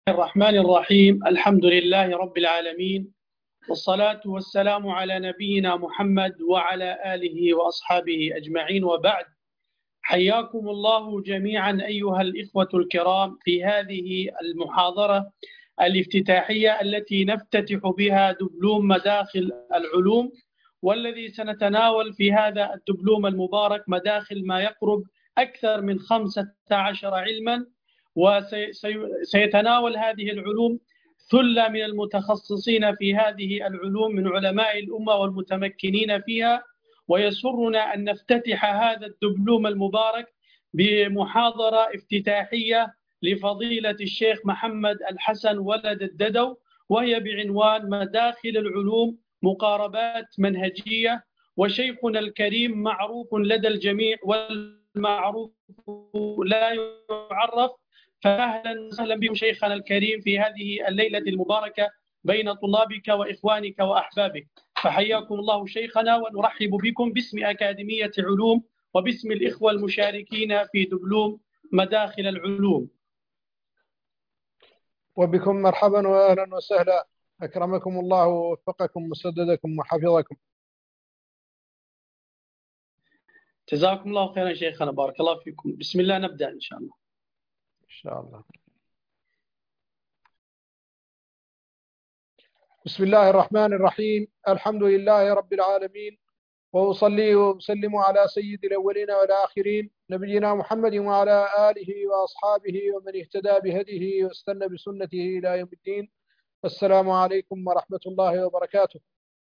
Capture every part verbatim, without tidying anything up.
الرحمن الرحيم. الحمد لله رب العالمين، والصلاة والسلام على نبينا محمد وعلى آله وأصحابه أجمعين، وبعد. حياكم الله جميعا أيها الإخوة الكرام في هذه المحاضرة الافتتاحية التي نفتتح بها دبلوم مداخل العلوم، والذي سنتناول في هذا الدبلوم المبارك مداخل ما يقرب أكثر من خمسة عشر علما، وسيتناول هذه العلوم ثلة من المتخصصين في هذه العلوم من علماء الأمة والمتمكنين فيها. ويسرنا أن نفتتح هذا الدبلوم المبارك بمحاضرة افتتاحية لفضيلة الشيخ محمد الحسن ولد الددو، وهي بعنوان مداخل العلوم مقاربات منهجية. وشيخنا الكريم معروف لدى الجميع، والمعروف لا يعرف، فأهلا وسهلا بكم شيخنا الكريم في هذه الليلة المباركة بين طلابك وإخوانك وأحبابك. فحياكم الله شيخنا، ونرحب بكم باسم أكاديمية علوم وباسم الإخوة المشاركين في دبلوم مداخل العلوم. وبكم مرحبا وأهلا وسهلا، أكرمكم الله ووفقكم وسددكم وحفظكم. جزاكم الله خيرا شيخنا، بارك الله فيكم. بسم الله نبدأ إن شاء الله. إن شاء الله. بسم الله الرحمن الرحيم. الحمد لله رب العالمين، وأصلي وأسلم على سيد الأولين والآخرين نبينا محمد وعلى آله وأصحابه ومن اهتدى بهديه واستنى بسنته إلى يوم الدين. السلام عليكم ورحمة الله وبركاته.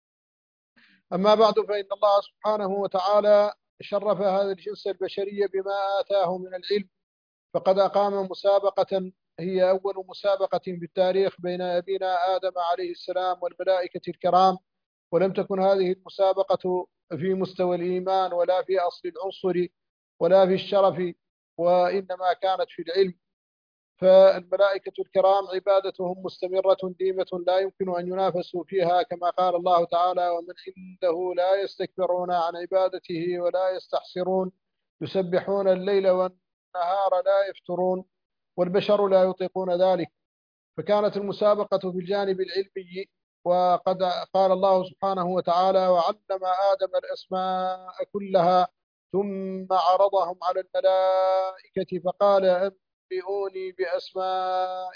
أما بعد، فإن الله سبحانه وتعالى شرف هذا الجنس البشري بما آتاه من العلم، فقد أقام مسابقة هي أول مسابقة في التاريخ بين أبينا آدم عليه السلام والملائكة الكرام، ولم تكن هذه المسابقة في مستوى الإيمان ولا في أصل العنصر ولا في الشرف، وإنما كانت في العلم. فالملائكة الكرام عبادتهم مستمرة ديمة لا يمكن أن ينافسوا فيها، كما قال الله تعالى: ومن عنده لا يستكبرون عن عبادته ولا يستحسرون يسبحون الليل والنهار لا يفترون، والبشر لا يطيقون ذلك. فكانت المسابقة في الجانب العلمي، وقد قال الله سبحانه وتعالى: وعلم آدم الأسماء كلها ثم عرضهم على الملائكة فقال أنبئوني بأسماء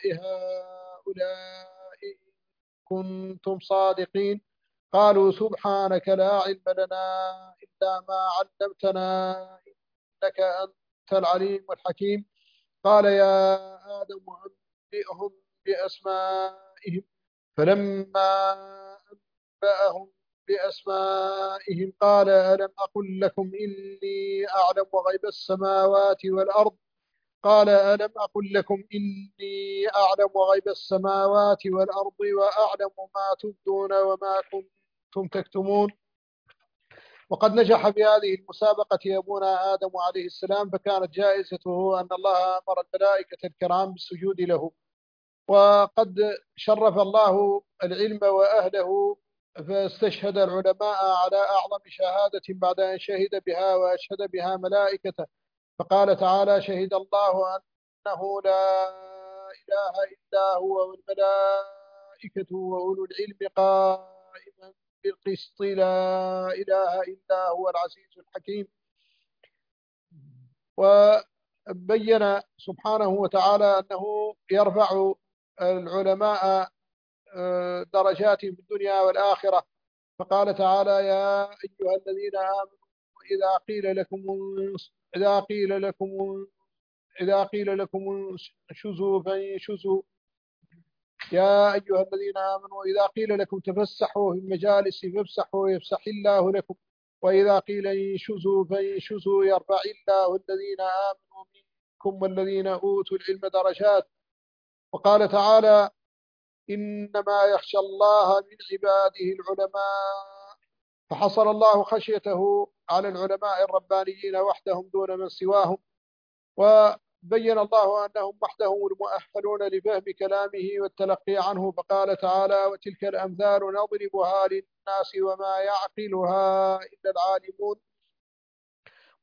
هؤلاء إن كنتم صادقين. قالوا سبحانك لا علم لنا إلا ما علمتنا إنك أنت العليم الحكيم. قال يا آدم أنبئهم بأسمائهم، فلما أنبأهم بأسمائهم قال ألم أقل لكم إني أعلم غيب السماوات والأرض قال ألم أقل لكم إني أعلم غيب السماوات والأرض وأعلم ما تبدون وما كنتم تكتمون. وقد نجح بهذه المسابقة أبونا آدم عليه السلام، فكانت جائزته أن الله أمر الملائكة الكرام بالسجود له. وقد شرف الله العلم وأهله، فاستشهد العلماء على أعظم شهادة بعد أن شهد بها وأشهد بها ملائكته، فقال تعالى: شهد الله أنه لا إله إلا هو والملائكة وأولو العلم قائما بالقسط لا إله إلا هو العزيز الحكيم. وبين سبحانه وتعالى أنه يرفع العلماء درجات في الدنيا والآخرة، فقال تعالى: يا أيها الذين آمنوا إذا قيل لكم إذا قيل لكم إذا قيل لكم انشزوا فانشزوا يا أيها الذين آمنوا إذا قيل لكم تفسحوا في المجالس فافسحوا يفسح الله لكم، وإذا قيل انشزوا فانشزوا يرفع الله الذين آمنوا منكم والذين أوتوا العلم درجات. وقال تعالى: إنما يخشى الله من عباده العلماء، فحصر الله خشيته على العلماء الربانيين وحدهم دون من سواهم. وبين الله أنهم وحدهم المؤهلون لفهم كلامه والتلقي عنه، فقال تعالى: وتلك الأمثال نضربها للناس وما يعقلها إلا العالمون.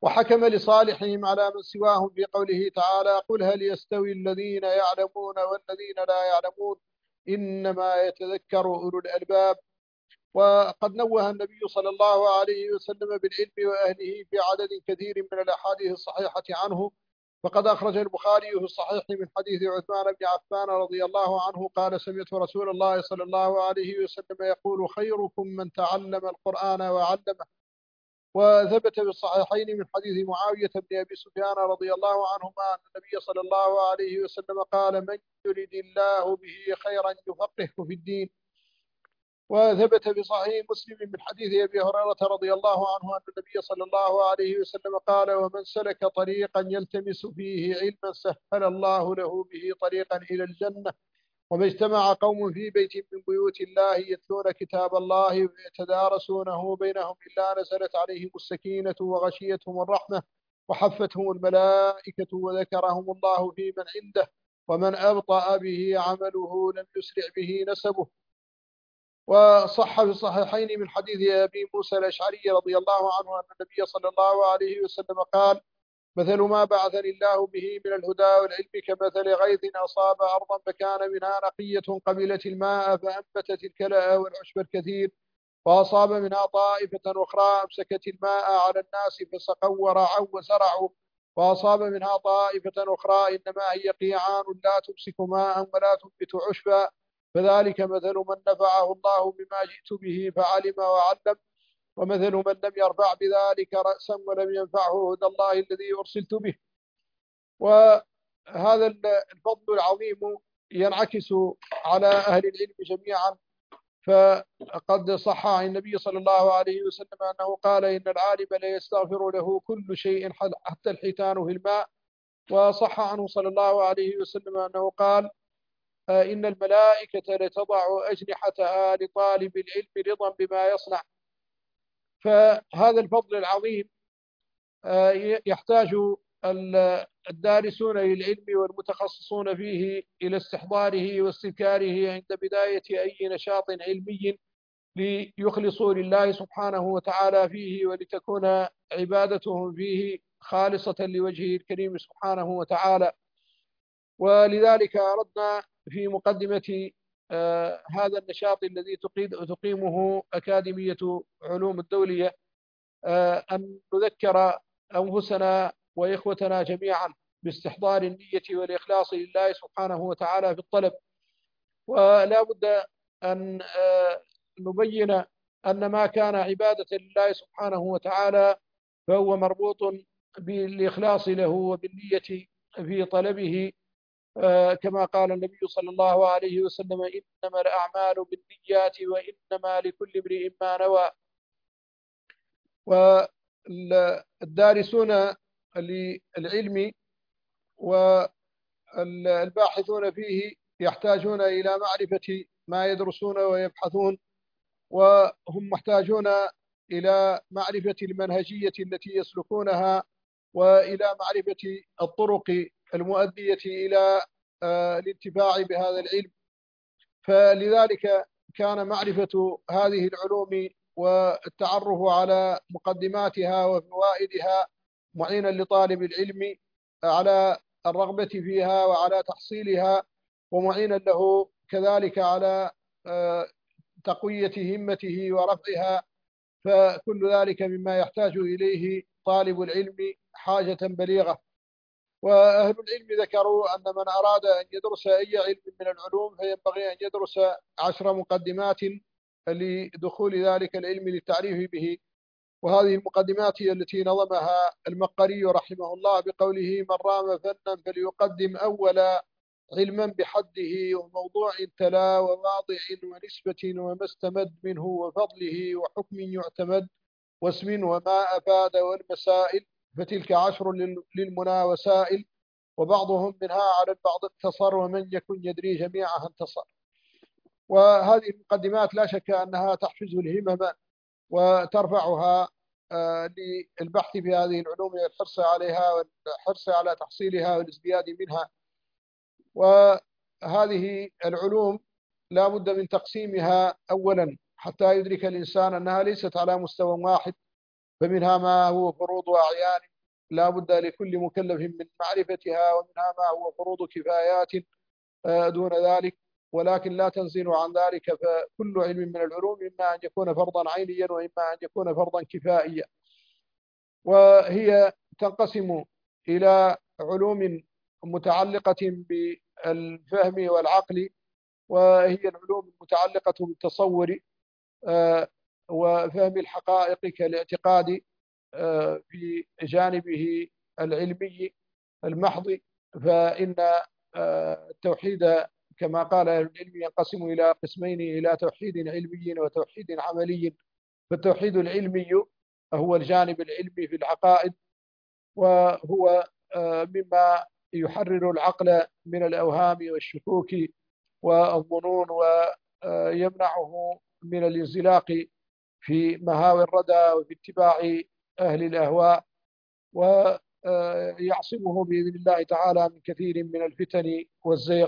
وحكم لصالحهم على من سواهم في قوله تعالى: قل هل يستوي الذين يعلمون والذين لا يعلمون إنما يتذكر أولو الألباب. وقد نوه النبي صلى الله عليه وسلم بالعلم وأهله في عدد كثير من الأحاديث الصحيحة عنه. فقد أخرج البخاري في الصحيح من حديث عثمان بن عفان رضي الله عنه قال: سمعت رسول الله صلى الله عليه وسلم يقول: خيركم من تعلم القرآن وعلمه. وثبت في الصحيحين من حديث معاوية بن أبي سفيان رضي الله عنهما أن النبي صلى الله عليه وسلم قال: من يرد الله به خيرا يفقهه في الدين. وثبت في صحيح مسلم من حديث أبي هريرة رضي الله عنه أن النبي صلى الله عليه وسلم قال: ومن سلك طريقا يلتمس فيه علما سهل الله له به طريقا إلى الجنة. وما اجتمع قوم في بيت من بيوت الله يتلون كتاب الله ويتدارسونه بينهم إلا نزلت عليهم السكينة وغشيتهم الرحمة وحفتهم الملائكة وذكرهم الله في من عنده ومن أبطأ به عمله لم يسرع به نسبه. وصح في الصحيحين من حديث أبي موسى الأشعري رضي الله عنه أن النبي صلى الله عليه وسلم قال: مثل ما بعثني الله به من الهدى والعلم كمثل غيث أصاب أرضا فكان منها نقية قبلت الماء فأنبتت الكلأ والعشب الكثير، وأصاب منها طائفة أخرى أمسكت الماء على الناس فسقوا ورعوا وزرعوا، وأصاب منها طائفة أخرى إنما هي قيعان لا تمسك ماء ولا تنبت عشبا، فذلك مثل من نفعه الله بما جئت به فعلم وعلم، ومثل من لم يرفع بذلك رأسا ولم ينفعه هدى الله الذي أرسلت به. وهذا الفضل العظيم ينعكس على أهل العلم جميعا. فقد صح عن النبي صلى الله عليه وسلم أنه قال: إن العالم لا يستغفر له كل شيء حتى الحيتان في الماء. وصح عنه صلى الله عليه وسلم أنه قال: إن الملائكة لتضع أجنحتها لطالب العلم رضا بما يصنع. فهذا الفضل العظيم يحتاج الدارسون للعلم والمتخصصون فيه إلى استحضاره واستذكاره عند بداية أي نشاط علمي ليخلصوا لله سبحانه وتعالى فيه، ولتكون عبادتهم فيه خالصة لوجهه الكريم سبحانه وتعالى. ولذلك أردنا في مقدمة آه هذا النشاط الذي تقيمه أكاديمية علوم الدولية آه أن نذكر أنفسنا وإخوتنا جميعا باستحضار النية والإخلاص لله سبحانه وتعالى في الطلب. ولا بد أن آه نبين أن ما كان عبادة لله سبحانه وتعالى فهو مربوط بالإخلاص له وبالنية في طلبه، آه كما قال النبي صلى الله عليه وسلم: إنما الأعمال بالنيات وإنما لكل امرئ ما نوى. والدارسون للعلم والباحثون فيه يحتاجون إلى معرفة ما يدرسون ويبحثون، وهم محتاجون إلى معرفة المنهجية التي يسلكونها وإلى معرفة الطرق المؤدية إلى الانتفاع بهذا العلم. فلذلك كان معرفة هذه العلوم والتعرف على مقدماتها وفوائدها معينا لطالب العلم على الرغبة فيها وعلى تحصيلها، ومعينا له كذلك على تقوية همته ورفعها. فكل ذلك مما يحتاج إليه طالب العلم حاجة بليغة. وأهل العلم ذكروا أن من أراد أن يدرس أي علم من العلوم فينبغي أن يدرس عشر مقدمات لدخول ذلك العلم للتعريف به. وهذه المقدمات هي التي نظمها المقري رحمه الله بقوله: من رام فنا فليقدم أولا علما بحده وموضوع تلا وواضع ونسبة وما استمد منه وفضله وحكم يعتمد واسم وما أفاد والمسائل، فتلك عشر للمنى وسائل، وبعضهم منها على البعض اقتصر ومن يكن يدري جميعها انتصر. وهذه المقدمات لا شك أنها تحفز الهمم وترفعها للبحث في هذه العلوم والحرص عليها والحرص على تحصيلها والازدياد منها. وهذه العلوم لا بد من تقسيمها أولا حتى يدرك الإنسان أنها ليست على مستوى واحد، فمنها ما هو فروض وأعيان لا بد لكل مكلف من معرفتها، ومنها ما هو فروض كفايات دون ذلك، ولكن لا تنزل عن ذلك. فكل علم من العلوم إما أن يكون فرضا عينيا وإما أن يكون فرضا كفائيا. وهي تنقسم إلى علوم متعلقة بالفهم والعقل، وهي العلوم المتعلقة بالتصور وفهم الحقائق كالاعتقاد في جانبه العلمي المحض. فإن التوحيد كما قال أهل العلم ينقسم إلى قسمين، إلى توحيد علمي وتوحيد عملي. فالتوحيد العلمي هو الجانب العلمي في العقائد، وهو مما يحرر العقل من الأوهام والشكوك والظنون، ويمنعه من الانزلاق في مهاوي الردى وفي اتباع أهل الأهواء، ويعصمه بإذن الله تعالى من كثير من الفتن والزيغ.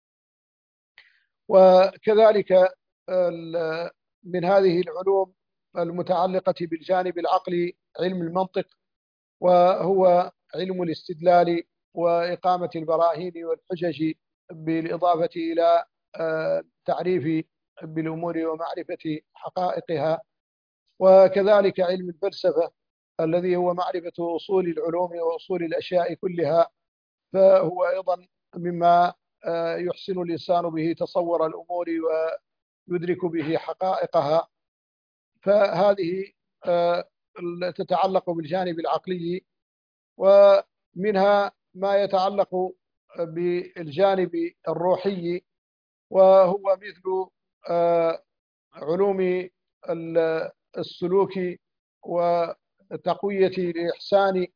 وكذلك من هذه العلوم المتعلقة بالجانب العقلي علم المنطق، وهو علم الاستدلال وإقامة البراهين والحجج بالإضافة إلى تعريف بالأمور ومعرفة حقائقها. وكذلك علم الفلسفة الذي هو معرفة أصول العلوم وأصول الأشياء كلها، فهو أيضا مما يحسن الإنسان به تصور الأمور ويدرك به حقائقها. فهذه تتعلق بالجانب العقلي. ومنها ما يتعلق بالجانب الروحي، وهو مثل علوم السلوك وتقوية الإحسان،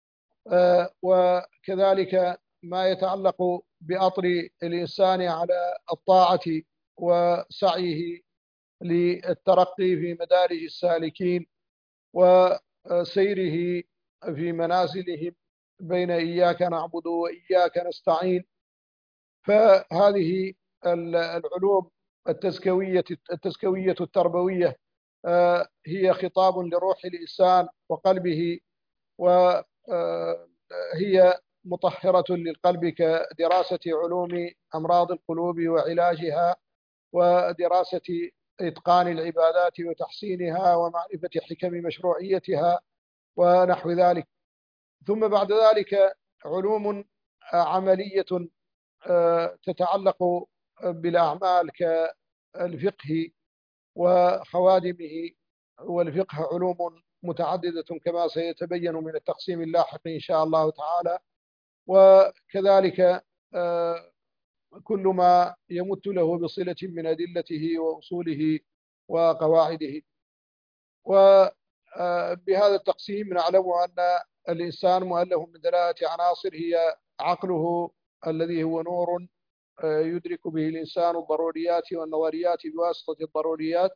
وكذلك ما يتعلق بأطر الإنسان على الطاعة وسعيه للترقي في مدارج السالكين وسيره في منازلهم بين إياك نعبد وإياك نستعين. فهذه العلوم التزكوية التزكوية التربوية هي خطاب لروح الإنسان وقلبه، وهي مطهرة للقلب كدراسة علوم أمراض القلوب وعلاجها، ودراسة إتقان العبادات وتحسينها، ومعرفة حكم مشروعيتها ونحو ذلك. ثم بعد ذلك علوم عملية تتعلق بالأعمال كالفقه وخوادمه. والفقه علوم متعددة كما سيتبين من التقسيم اللاحق إن شاء الله تعالى. وكذلك كل ما يمت له بصلة من أدلته وأصوله وقواعده. وبهذا التقسيم نعلم أن الإنسان مؤلف من ثلاثة عناصر، هي عقله الذي هو نور يدرك به الإنسان الضروريات والنظريات بواسطة الضروريات،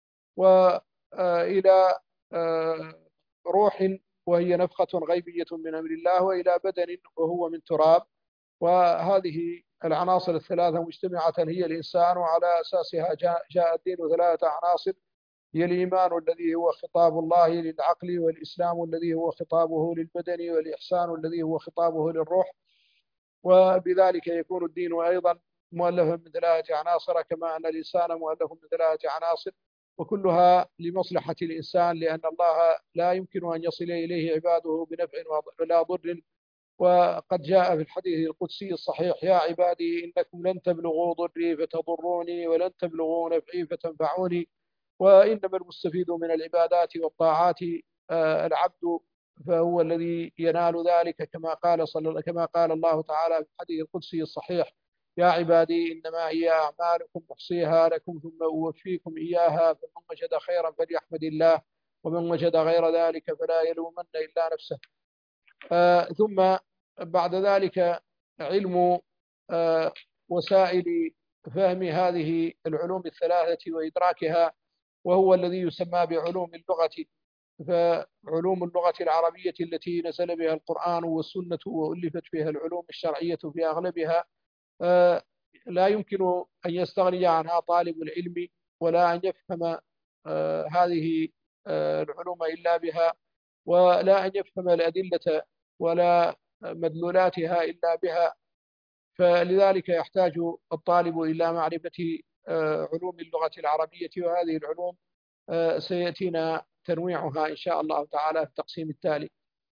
وإلى روح وهي نفخة غيبية من أمر الله، وإلى بدن وهو من تراب. وهذه العناصر الثلاثة مجتمعة هي الإنسان، وعلى أساسها جاء, جاء الدين ثلاثة عناصر، هي الإيمان الذي هو خطاب الله للعقل، والإسلام الذي هو خطابه للبدن، والإحسان الذي هو خطابه للروح. وبذلك يكون الدين أيضا مؤلفا من ثلاثة عناصر، كما أن الإنسان مؤلف من ثلاثة عناصر، وكلها لمصلحة الإنسان، لأن الله لا يمكن أن يصل إليه عباده بنفع ولا ضر. وقد جاء في الحديث القدسي الصحيح: يا عبادي إنكم لن تبلغوا ضري فتضروني، ولن تبلغوا نفعي فتنفعوني. وإنما المستفيد من العبادات والطاعات العبد، فهو الذي ينال ذلك، كما قال صلى كما قال الله تعالى في الحديث القدسي الصحيح: يا عبادي إنما هي أعمالكم أحصيها لكم ثم أوفيكم إياها، فمن وجد خيرا فليحمد الله، ومن وجد غير ذلك فلا يلومن إلا نفسه. آه ثم بعد ذلك علم آه وسائل فهم هذه العلوم الثلاثة وإدراكها، وهو الذي يسمى بعلوم اللغة. فعلوم اللغة العربية التي نزل بها القرآن والسنة وألفت فيها العلوم الشرعية في أغلبها آه لا يمكن أن يستغني عنها طالب العلم، ولا أن يفهم آه هذه آه العلوم إلا بها، ولا أن يفهم الأدلة ولا مدلولاتها إلا بها، فلذلك يحتاج الطالب إلى معرفة علوم اللغة العربية، وهذه العلوم سيأتينا تنويعها إن شاء الله تعالى في التقسيم التالي.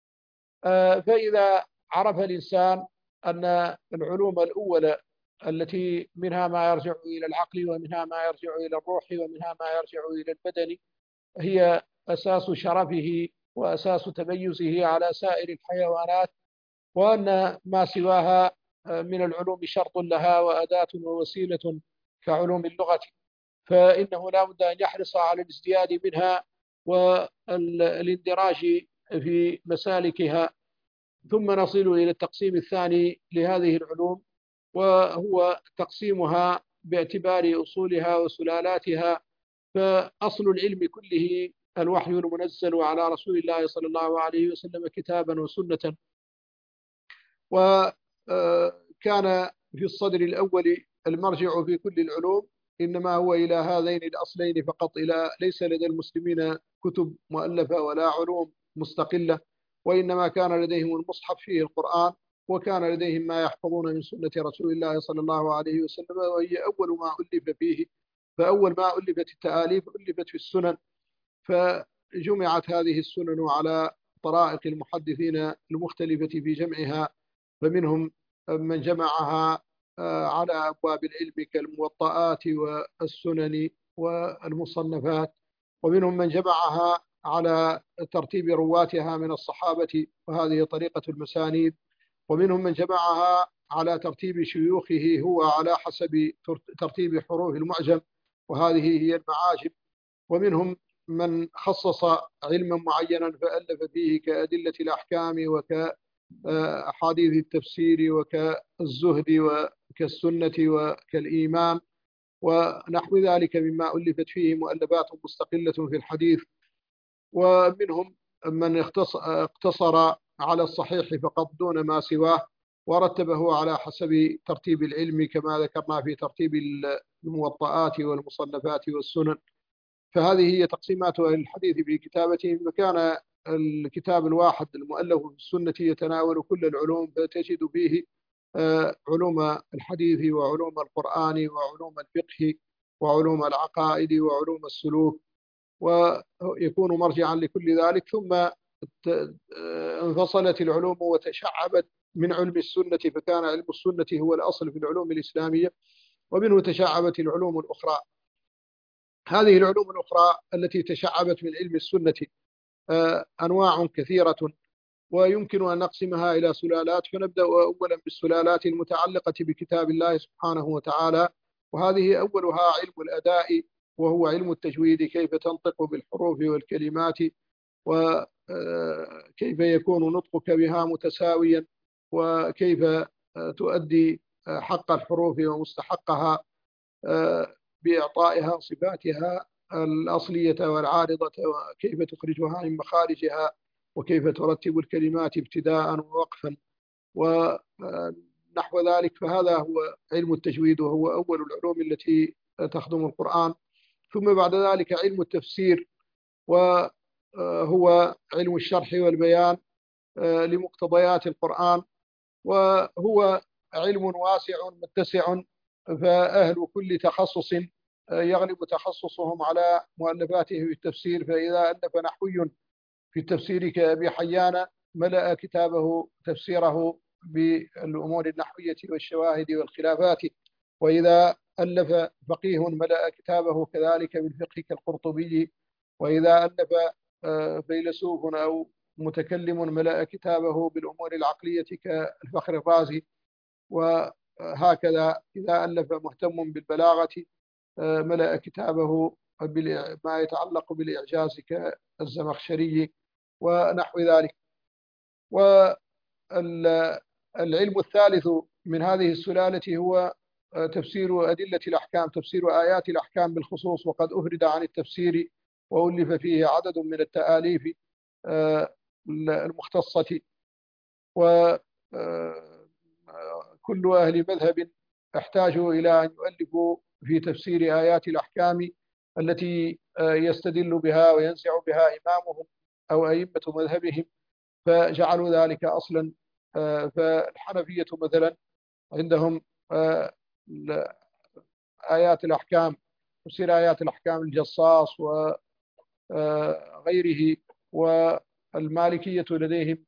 فإذا عرف الإنسان أن العلوم الأولى التي منها ما يرجع إلى العقل ومنها ما يرجع إلى الروح ومنها ما يرجع إلى البدن هي أساس شرفه وأساس تميزه على سائر الحيوانات، وأن ما سواها من العلوم شرط لها وأداة ووسيلة كعلوم اللغة، فإنه لا بد أن يحرص على الازدياد منها والاندراج في مسالكها. ثم نصل إلى التقسيم الثاني لهذه العلوم، وهو تقسيمها باعتبار أصولها وسلالاتها. فأصل العلم كله الوحي المنزل على رسول الله صلى الله عليه وسلم كتابا وسنة، وكان في الصدر الأول المرجع في كل العلوم إنما هو إلى هذين الأصلين فقط، إلى ليس لدى المسلمين كتب مؤلفة ولا علوم مستقلة، وإنما كان لديهم المصحف فيه القرآن، وكان لديهم ما يحفظون من سنة رسول الله صلى الله عليه وسلم، وهي أول ما ألف فيه. فأول ما ألفت التآليف ألفت في السنن، فجمعت هذه السنن على طرائق المحدثين المختلفة في جمعها، فمنهم من جمعها على أبواب العلم كالموطئات والسنن والمصنفات، ومنهم من جمعها على ترتيب رواتها من الصحابة وهذه طريقة المسانيد، ومنهم من جمعها على ترتيب شيوخه هو على حسب ترتيب حروف المعجم وهذه هي المعاجم، ومنهم من خصص علما معينا فألف فيه كأدلة الأحكام وكأحاديث التفسير وكالزهد وكالسنة وكالإيمان ونحو ذلك مما ألفت فيه مؤلفات مستقلة في الحديث. ومنهم من اقتصر على الصحيح فقط دون ما سواه ورتبه على حسب ترتيب العلم كما ذكرنا في ترتيب الموطئات والمصنفات والسنن. فهذه هي تقسيمات أهل الحديث في كتابتهم. وكان الكتاب الواحد المؤلف في السنة يتناول كل العلوم، فتجد فيه علوم الحديث وعلوم القرآن وعلوم الفقه وعلوم العقائد وعلوم السلوك، ويكون مرجعا لكل ذلك. ثم انفصلت العلوم وتشعبت من علم السنة، فكان علم السنة هو الأصل في العلوم الإسلامية، ومنه تشعبت العلوم الأخرى. هذه العلوم الأخرى التي تشعبت من علم السنة أنواع كثيرة، ويمكن أن نقسمها إلى سلالات. فنبدأ أولا بالسلالات المتعلقة بكتاب الله سبحانه وتعالى، وهذه أولها علم الأداء، وهو علم التجويد، كيف تنطق بالحروف والكلمات، وكيف يكون نطقك بها متساويا، وكيف تؤدي حق الحروف ومستحقها بإعطائها صفاتها الأصلية والعارضة، وكيف تخرجها من مخارجها، وكيف ترتب الكلمات ابتداء ووقفا ونحو ذلك. فهذا هو علم التجويد، وهو أول العلوم التي تخدم القرآن. ثم بعد ذلك علم التفسير، وهو علم الشرح والبيان لمقتضيات القرآن، وهو علم واسع متسع، فأهل كل تخصص يغلب تخصصهم على مؤلفاته في التفسير. فإذا ألف نحوي في التفسير كأبي حيان ملأ كتابه تفسيره بالأمور النحوية والشواهد والخلافات، وإذا ألف فقيه ملأ كتابه كذلك بالفقه كالقرطبي، وإذا ألف فيلسوف أو متكلم ملأ كتابه بالأمور العقلية كالفخر الرازي. وهكذا إذا ألف مهتم بالبلاغة ملأ كتابه بما يتعلق بالإعجاز كالزمخشري ونحو ذلك. والعلم الثالث من هذه السلالة هو تفسير أدلة الأحكام، تفسير آيات الأحكام بالخصوص، وقد أفرد عن التفسير وألف فيه عدد من التآليف المختصة. وكل أهل مذهب احتاجوا إلى أن يؤلفوا في تفسير آيات الأحكام التي يستدل بها وينزع بها إمامهم أو أئمة مذهبهم. فجعلوا ذلك أصلا. فالحنفية مثلا عندهم آيات الأحكام، تفسير آيات الأحكام الجصاص وغيره، والمالكية لديهم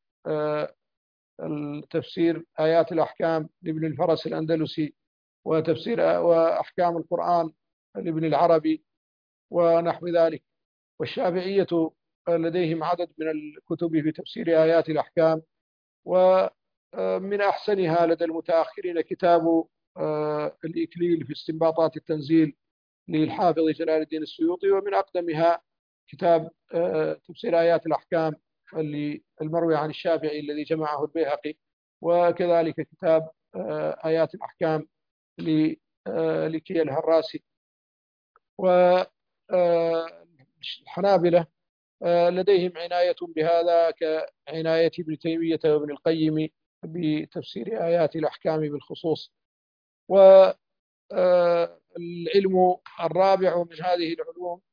التفسير آيات الأحكام لابن الفرس الأندلسي، وتفسير وأحكام القرآن لابن العربي ونحو ذلك. والشافعية لديهم عدد من الكتب في تفسير آيات الأحكام، ومن أحسنها لدى المتأخرين كتاب الإكليل في استنباطات التنزيل للحافظ جلال الدين السيوطي، ومن أقدمها كتاب تفسير آيات الأحكام اللي المروي عن الشافعي الذي جمعه البيهقي، وكذلك كتاب آيات الأحكام لكي الهراسي. والحنابلة لديهم عناية بهذا كعناية ابن تيمية وابن القيم بتفسير آيات الأحكام بالخصوص. والعلم الرابع من هذه العلوم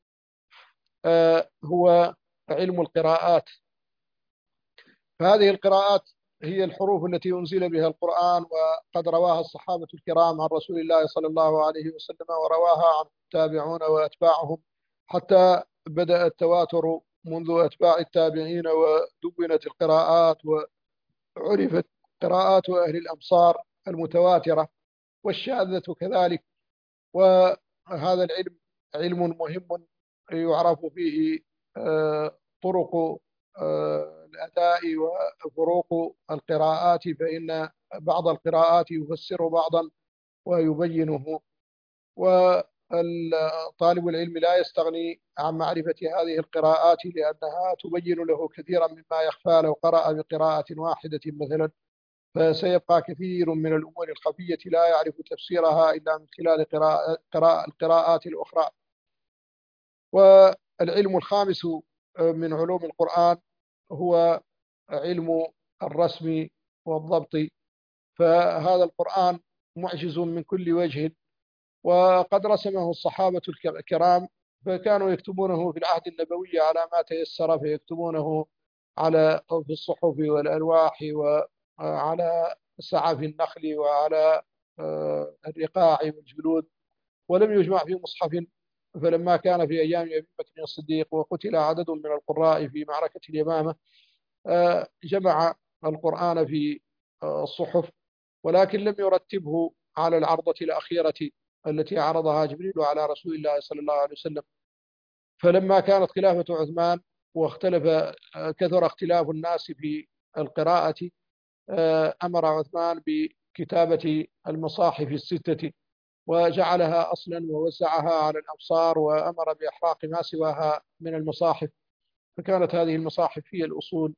هو علم القراءات. فهذه القراءات هي الحروف التي أنزل بها القرآن، وقد رواها الصحابة الكرام عن رسول الله صلى الله عليه وسلم، ورواها عن التابعون وأتباعهم، حتى بدأ التواتر منذ أتباع التابعين، ودونت القراءات وعرفت قراءات أهل الأمصار المتواترة والشاذة كذلك. وهذا العلم علم مهم يعرف فيه طرق الأداء وفروق القراءات، فإن بعض القراءات يفسر بعضا ويبينه، وطالب العلم لا يستغني عن معرفة هذه القراءات، لأنها تبين له كثيرا مما يخفى لو قرأ بقراءة واحدة مثلا، فسيبقى كثير من الأمور الخفية لا يعرف تفسيرها إلا من خلال قراءة قراءة القراءات الأخرى. والعلم الخامس من علوم القرآن هو علم الرسم والضبط. فهذا القرآن معجز من كل وجه، وقد رسمه الصحابة الكرام، فكانوا يكتبونه في العهد النبوي على ما تيسر، فيكتبونه على في الصحف والألواح وعلى سعف النخل وعلى الرقاع والجلود، ولم يجمع في مصحف. فلما كان في أيام أبي بكر الصديق وقتل عدد من القراء في معركة اليمامة، جمع القرآن في الصحف، ولكن لم يرتبه على العرضة الأخيرة التي عرضها جبريل على رسول الله صلى الله عليه وسلم. فلما كانت خلافة عثمان واختلف كثر اختلاف الناس في القراءة، أمر عثمان بكتابة المصاحف الستة، وجعلها أصلا ووزعها على الأمصار، وأمر بإحراق ما سواها من المصاحف، فكانت هذه المصاحف هي الأصول،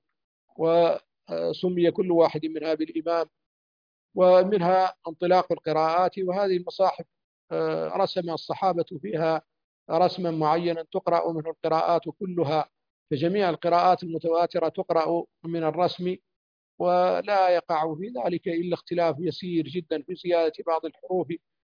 وسمي كل واحد منها بالإمام، ومنها انطلاق القراءات. وهذه المصاحف رسم الصحابة فيها رسما معينا تقرأ منه القراءات كلها، فجميع القراءات المتواترة تقرأ من الرسم، ولا يقع في ذلك إلا اختلاف يسير جدا في زيادة بعض الحروف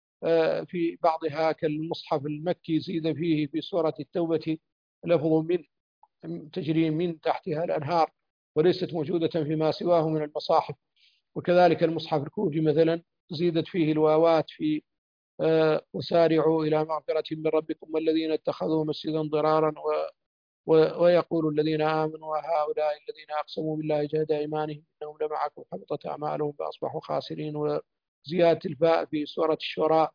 في بعضها، كالمصحف المكي زيد فيه في سورة التوبة لفظ من تجري من تحتها الأنهار، وليست موجودة فيما سواه من المصاحف. وكذلك المصحف الكوفي مثلا زيدت فيه الواوات في وسارعوا إلى مغفرة من ربكم والذين اتخذوا مسجدا ضرارا ويقول الذين آمنوا وهؤلاء الذين أقسموا بالله جهد أيمانهم إنهم لمعكم حبطت أعمالهم فأصبحوا خاسرين. وزيادة الفاء في سورة الشعراء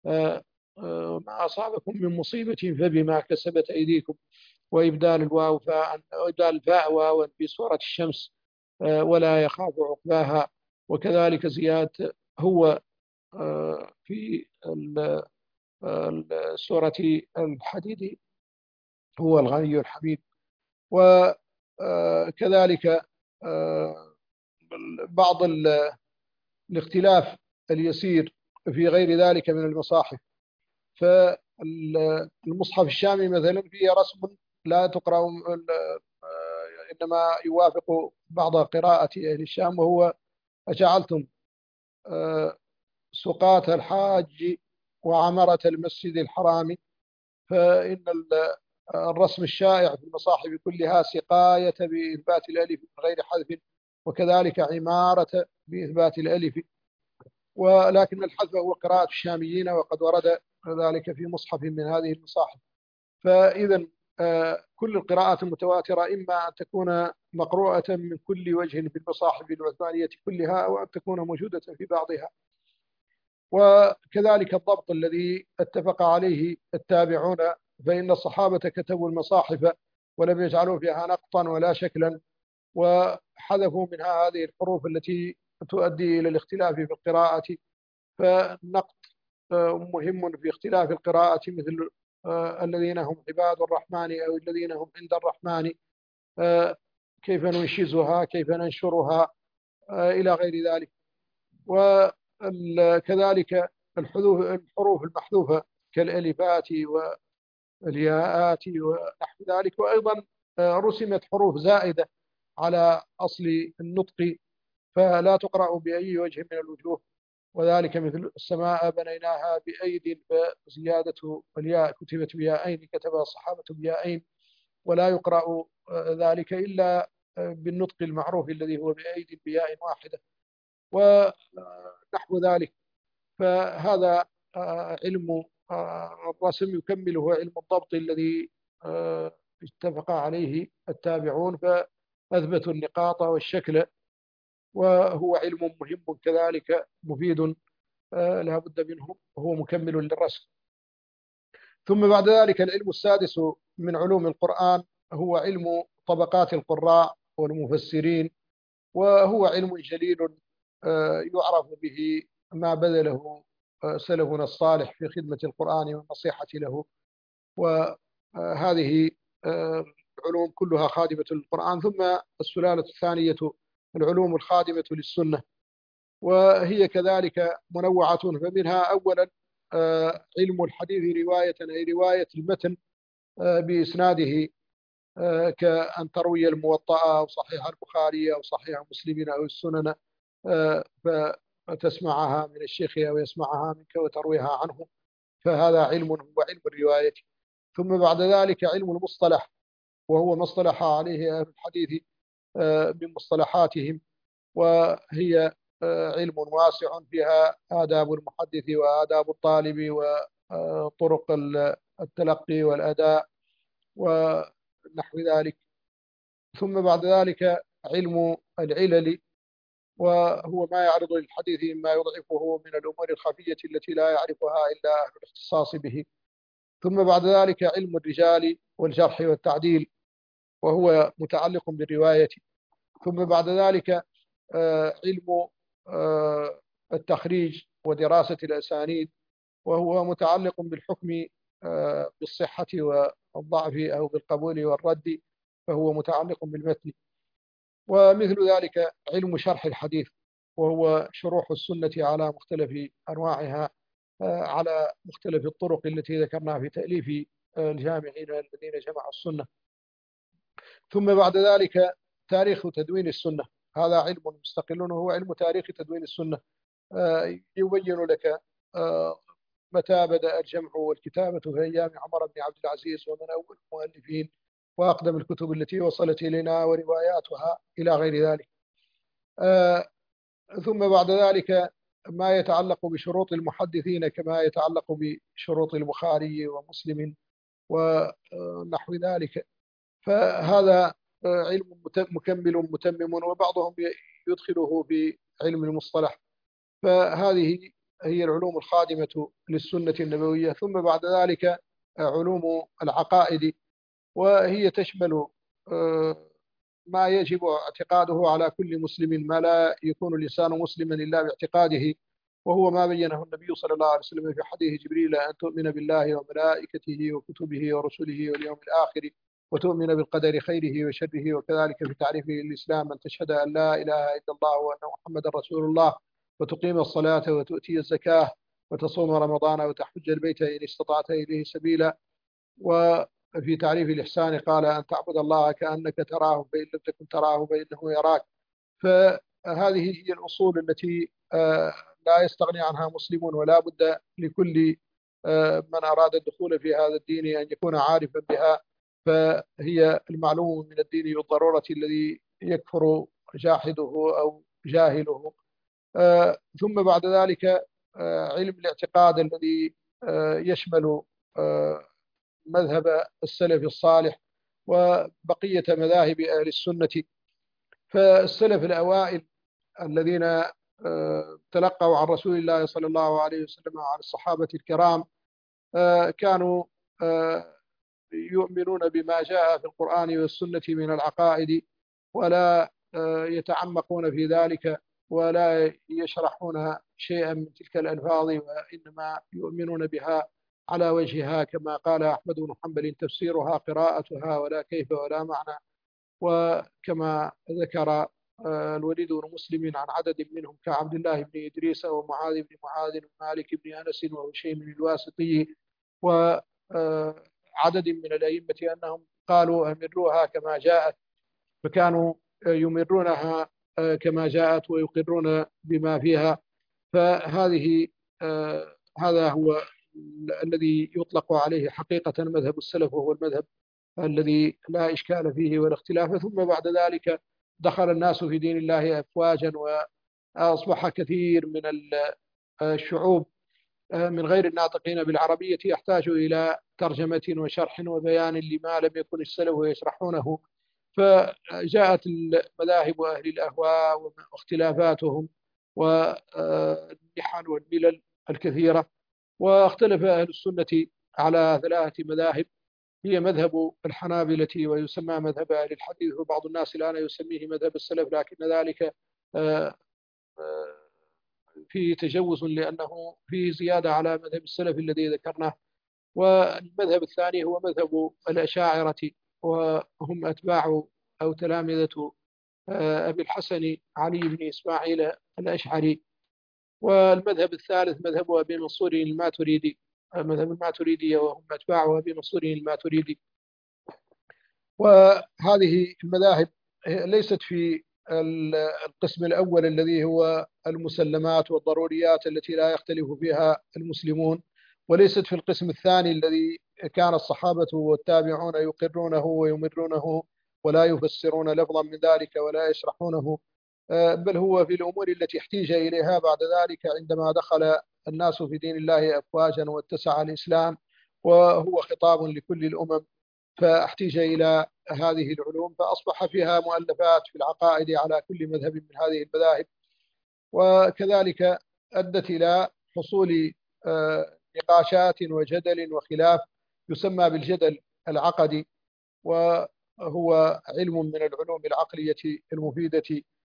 ما أصابكم من مصيبة فبما كسبت أيديكم، وإبدال الواو فاء وإبدال الفاء واوا في سورة الشمس ولا يخاف عقباها. وكذلك زيادة هو في سورة الحديد هو الغني الحميد. وكذلك بعض الاختلاف اليسير في غير ذلك من المصاحف. فالمصحف الشامي مثلا فيه رسم لا تقرأ، إنما يوافق بعض قراءة أهل الشام، وهو أجعلتم سقاة الحاج وعمرة المسجد الحرام. فإن الرسم الشائع في المصاحف كلها سقاية بإثبات الألف من غير حذف، وكذلك عمارة بإثبات الألف، ولكن الحذف هو قراءة الشاميين، وقد ورد ذلك في مصحف من هذه المصاحف. فإذا كل القراءات المتواترة إما أن تكون مقروءة من كل وجه في المصاحف العثمانية كلها، أو أن تكون موجودة في بعضها. وكذلك الضبط الذي اتفق عليه التابعون، فإن الصحابة كتبوا المصاحف ولم يجعلوا فيها نقطا ولا شكلا، وحذفوا منها هذه الحروف التي تؤدي إلى الاختلاف في القراءة. فالنقط مهم في اختلاف القراءة، مثل الذين هم عباد الرحمن أو الذين هم عند الرحمن، كيف ننشزها، كيف ننشرها، إلى غير ذلك. وكذلك الحروف المحذوفة كالألفات والياءات ونحو ذلك، وأيضا رسمت حروف زائدة على أصل النطق فلا تقرأ بأي وجه من الوجوه، وذلك مثل السماء بنيناها بأيد، فزيادة الياء كتبت بياءين، كتبها الصحابة بياءين، ولا يقرأ ذلك إلا بالنطق المعروف الذي هو بأيد بياء واحدة ونحو ذلك. فهذا علم الرسم يكمله علم الضبط الذي اتفق عليه التابعون، فأثبتوا النقاط والشكل، وهو علم مهم كذلك مفيد لا بد منه، وهو مكمل للرسم. ثم بعد ذلك العلم السادس من علوم القرآن هو علم طبقات القراء والمفسرين، وهو علم جليل يعرف به ما بذله سلفنا الصالح في خدمة القرآن والنصيحة له. وهذه العلوم كلها خادمة للقرآن. ثم السلالة الثانية العلوم الخادمة للسنة، وهي كذلك منوعة، فمنها أولا علم الحديث رواية، أي رواية المتن بإسناده، كأن تروي الموطأ أو صحيح البخاري أو صحيح مسلم أو السنن، فتسمعها من الشيخ أو يسمعها منك وترويها عنه، فهذا علم هو علم الرواية. ثم بعد ذلك علم المصطلح، وهو ما اصطلح عليه أهل الحديث من مصطلحاتهم، وهي علم واسع فيها آداب المحدث وآداب الطالب وطرق التلقي والأداء ونحو ذلك. ثم بعد ذلك علم العلل، وهو ما يعرض للحديث مما يضعفه من الأمور الخفية التي لا يعرفها إلا أهل الاختصاص به. ثم بعد ذلك علم الرجال والجرح والتعديل، وهو متعلق بالرواية. ثم بعد ذلك علم التخريج ودراسة الأسانيد، وهو متعلق بالحكم بالصحة والضعف أو بالقبول والرد، فهو متعلق بالمتن. ومثل ذلك علم شرح الحديث، وهو شروح السنة على مختلف أنواعها، على مختلف الطرق التي ذكرناها في تأليف الجامعين الذين جمعوا السنة. ثم بعد ذلك تاريخ تدوين السنة، هذا علم مستقل وهو علم تاريخ تدوين السنة، يبين لك متى بدأ الجمع والكتابة في أيام عمر بن عبد العزيز، ومن أول المؤلفين وأقدم الكتب التي وصلت إلينا ورواياتها إلى غير ذلك. ثم بعد ذلك ما يتعلق بشروط المحدثين كما يتعلق بشروط البخاري ومسلم ونحو ذلك، فهذا علم مكمل متمم، وبعضهم يدخله في علم المصطلح. فهذه هي العلوم الخادمة للسنة النبوية. ثم بعد ذلك علوم العقائد، وهي تشمل ما يجب اعتقاده على كل مسلم، ما لا يكون الإنسان مسلما إلا باعتقاده، وهو ما بينه النبي صلى الله عليه وسلم في حديث جبريل: أن تؤمن بالله وملائكته وكتبه ورسله واليوم الآخر، وتؤمن بالقدر خيره وشره. وكذلك في تعريف الإسلام: أن تشهد أن لا إله إلا الله وأن محمدا رسول الله، وتقيم الصلاة وتؤتي الزكاة وتصوم رمضان وتحج البيت إن استطعت إليه سبيلا. وفي تعريف الإحسان قال: أن تعبد الله كأنك تراه فإن لم تكن تراه فإنه يراك. فهذه هي الأصول التي لا يستغني عنها مسلم، ولا بد لكل من أراد الدخول في هذا الدين أن يكون عارفا بها فهي المعلوم من الدين بالضرورة الذي يكفر جاحده أو جاهله. آه، ثم بعد ذلك آه، علم الاعتقاد الذي آه، يشمل آه، مذهب السلف الصالح وبقية مذاهب أهل السنة. فالسلف الأوائل الذين آه، تلقوا عن رسول الله صلى الله عليه وسلم وعن الصحابة الكرام آه، كانوا آه، يؤمنون بما جاء في القرآن والسنة من العقائد، ولا آه، يتعمقون في ذلك ولا يشرحون شيئا من تلك الألفاظ، وإنما يؤمنون بها على وجهها كما قال أحمد بن حنبل: تفسيرها قراءتها ولا كيف ولا معنى. وكما ذكر آه، الوليد بن مسلم عن عدد منهم كعبد الله بن إدريس ومعاذ بن معاذ ومالك بن أنس وهشيم الواسطي وعدد من الأئمة أنهم قالوا أمروها كما جاءت، فكانوا يمرونها آه، كما جاءت ويقرون بما فيها. فهذه آه، هذا هو الذي يطلق عليه حقيقة مذهب السلف، وهو المذهب الذي لا إشكال فيه ولا اختلاف. ثم بعد ذلك دخل الناس في دين الله أفواجا، وأصبح كثير من الشعوب من غير الناطقين بالعربية يحتاج إلى ترجمة وشرح وبيان لما لم يكن السلف يشرحونه. فجاءت المذاهب أهل الأهواء واختلافاتهم والنحل والملل الكثيرة، واختلف أهل السنة على ثلاثة مذاهب: هي مذهب الحنابلة ويسمى مذهب أهل الحديث، وبعض الناس الآن يسميه مذهب السلف، لكن ذلك فيه تجوز لأنه فيه زيادة على مذهب السلف الذي ذكرناه. والمذهب الثاني هو مذهب الأشاعرة، وهم أتباع أو تلامذة أبي الحسن علي بن إسماعيل الأشعري. والمذهب الثالث مذهب أبي منصور الماتريدي، مذهب الماتريدية، وهم أتباع أبي منصور الماتريدي. وهذه المذاهب ليست في القسم الأول الذي هو المسلمات والضروريات التي لا يختلف فيها المسلمون، وليست في القسم الثاني الذي كان الصحابة والتابعون يقرونه ويمرونه ولا يفسرون لفظا من ذلك ولا يشرحونه، بل هو في الأمور التي احتيج إليها بعد ذلك عندما دخل الناس في دين الله أفواجا واتسع الإسلام، وهو خطاب لكل الأمم، فاحتيج إلى هذه العلوم، فأصبح فيها مؤلفات في العقائد على كل مذهب من هذه المذاهب. وكذلك أدت إلى حصول نقاشات وجدل وخلاف يسمى بالجدل العقدي، وهو علم من العلوم العقلية المفيدة.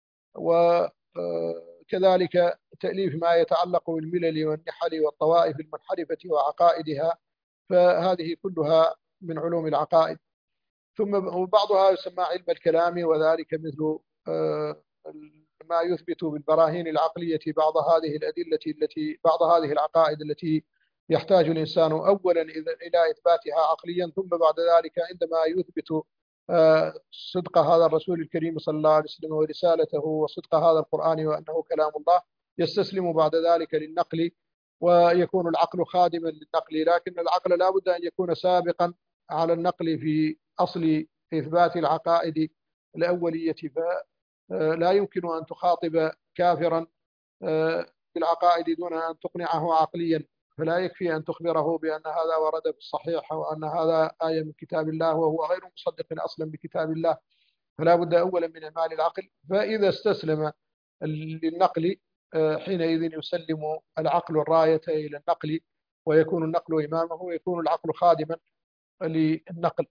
وكذلك تأليف ما يتعلق بالملل والنحل والطوائف المنحرفة وعقائدها، فهذه كلها من علوم العقائد. ثم بعضها يسمى علم الكلام، وذلك مثل ما يثبت بالبراهين العقلية بعض هذه الأدلة التي بعض هذه العقائد التي يحتاج الإنسان أولا إلى إثباتها عقليا، ثم بعد ذلك عندما يثبت صدق هذا الرسول الكريم صلى الله عليه وسلم ورسالته وصدق هذا القرآن وأنه كلام الله، يستسلم بعد ذلك للنقل، ويكون العقل خادما للنقل. لكن العقل لا بد أن يكون سابقا على النقل في أصل إثبات العقائد الأولية، فلا يمكن أن تخاطب كافرا بالعقائد دون أن تقنعه عقليا. فلا يكفي أن تخبره بأن هذا ورد في الصحيح وأن هذا آية من كتاب الله وهو غير مصدق أصلا بكتاب الله، فلا بد أولا من إعمال العقل. فإذا استسلم للنقل حينئذ يسلم العقل الراية إلى النقل، ويكون النقل إمامه ويكون العقل خادما للنقل.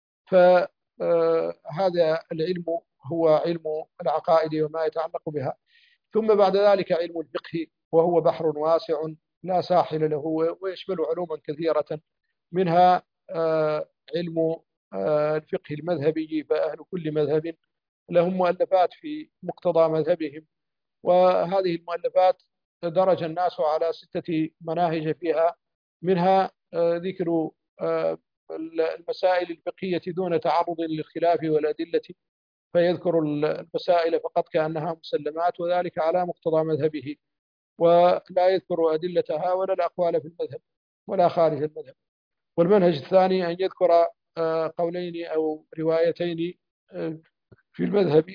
فهذا العلم هو علم العقائد وما يتعلق بها. ثم بعد ذلك علم الفقه، وهو بحر واسع لا ساحل له، ويشمل علوما كثيرة، منها علم الفقه المذهبي، فأهل كل مذهب لهم مؤلفات في مقتضى مذهبهم، وهذه المؤلفات درج الناس على ستة مناهج فيها، منها ذكر المسائل الفقهية دون تعرض للخلاف والأدلة، فيذكر المسائل فقط كأنها مسلمات، وذلك على مقتضى مذهبه، ولا يذكر أدلتها ولا الأقوال في المذهب ولا خارج المذهب. والمنهج الثاني أن يذكر قولين أو روايتين في المذهب،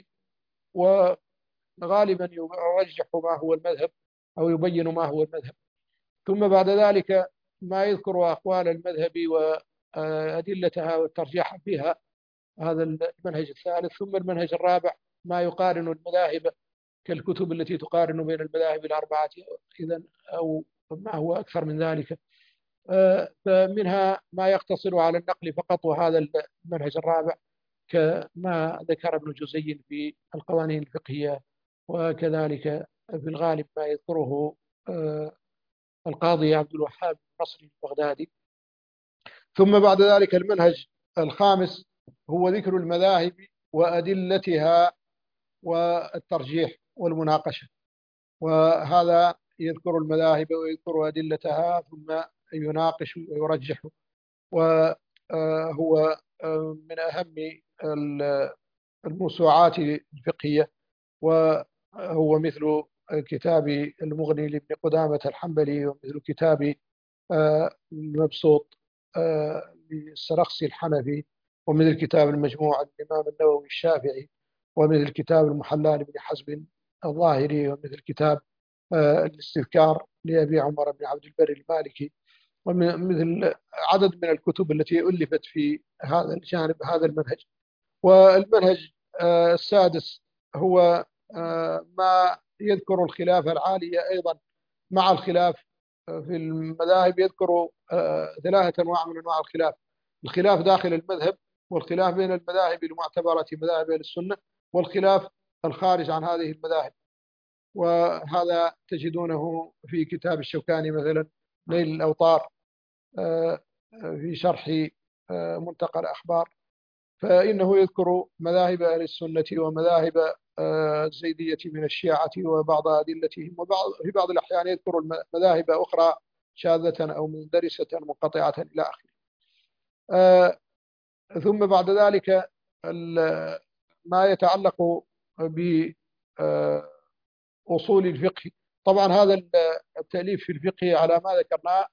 وغالبا يرجح ما هو المذهب أو يبين ما هو المذهب. ثم بعد ذلك ما يذكر أقوال المذهب وأدلتها والترجيح فيها، هذا المنهج الثالث. ثم المنهج الرابع ما يقارن المذاهب كالكتب التي تقارن بين المذاهب الأربعة إذن أو ما هو أكثر من ذلك. فمنها ما يقتصر على النقل فقط، وهذا المنهج الرابع كما ذكر ابن جزي في القوانين الفقهية، وكذلك في الغالب ما يذكره القاضي عبد الوهاب النصري البغدادي. ثم بعد ذلك المنهج الخامس هو ذكر المذاهب وأدلتها والترجيح والمناقشة، وهذا يذكر المذاهب ويذكر أدلتها ثم يناقش ويرجح، وهو من أهم الموسوعات الفقهية، وهو مثل كتاب المغني لابن قدامة الحنبلي، ومثل كتاب المبسوط للسرخسي الحنفي، ومثل كتاب المجموع للإمام النووي الشافعي، ومثل كتاب المحلى لابن حزم الظاهري، ومثل كتاب الاستذكار لأبي عمر بن عبد البر المالكي، ومثل عدد من الكتب التي ألفت في هذا الجانب هذا المنهج. والمنهج السادس هو ما يذكر الخلافة العالية أيضا مع الخلاف في المذاهب. يذكر ثلاثة أنواع من أنواع الخلاف: الخلاف داخل المذهب، والخلاف بين المذاهب المعتبرة مذاهب أهل السنة، والخلاف الخارج عن هذه المذاهب. وهذا تجدونه في كتاب الشوكاني مثلا نيل الأوطار في شرح منتقى الأخبار، فإنه يذكر مذاهب أهل السنة ومذاهب الزيدية من الشيعة وبعض أدلتهم، وبعض في بعض الأحيان يذكر مذاهب أخرى شاذة أو مندرسة منقطعة إلى آخره. ثم بعد ذلك ما يتعلق بأصول الفقه. طبعا هذا التأليف في الفقه على ما ذكرناه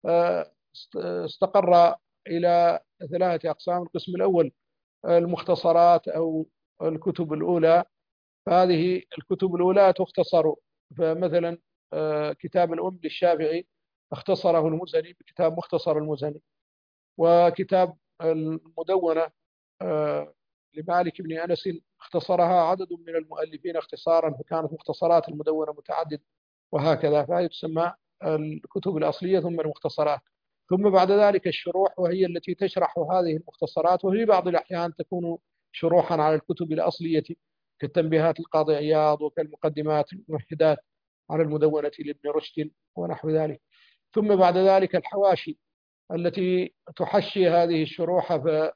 استقر إلى ثلاثة أقسام. القسم الأول المختصرات أو الكتب الأولى، فهذه الكتب الأولى تختصر، فمثلا كتاب الأم للشافعي اختصره المزني بكتاب مختصر المزني، وكتاب المدونة لمالك بن أنس اختصرها عدد من المؤلفين اختصارا، فكانت مختصرات المدونة متعدد، وهكذا، فهي تسمى الكتب الأصلية ثم المختصرات. ثم بعد ذلك الشروح، وهي التي تشرح هذه المختصرات، وفي بعض الأحيان تكون شروحا على الكتب الأصلية كالتنبيهات القاضي عياض، وكالمقدمات الممهدات على المدونة لابن رشد ونحو ذلك. ثم بعد ذلك الحواشي التي تحشي هذه الشروح